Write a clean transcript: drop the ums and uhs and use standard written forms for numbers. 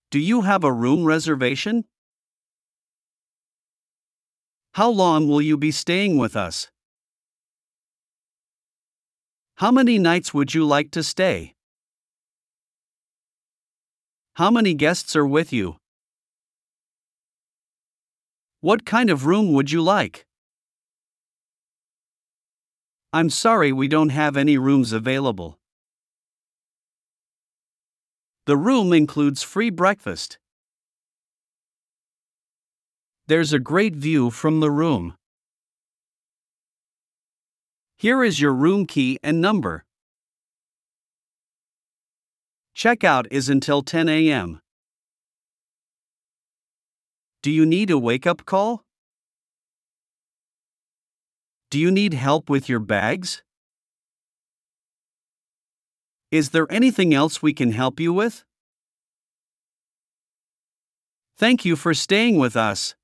Do you have a room reservation? How long will you be staying with us? How many nights would you like to stay? How many guests are with you? What kind of room would you like? I'm sorry, we don't have any rooms available. The room includes free breakfast. There's a great view from the room. Here is your room key and number. Checkout is until 10 a.m. Do you need a wake-up call? Do you need help with your bags? Is there anything else we can help you with? Thank you for staying with us.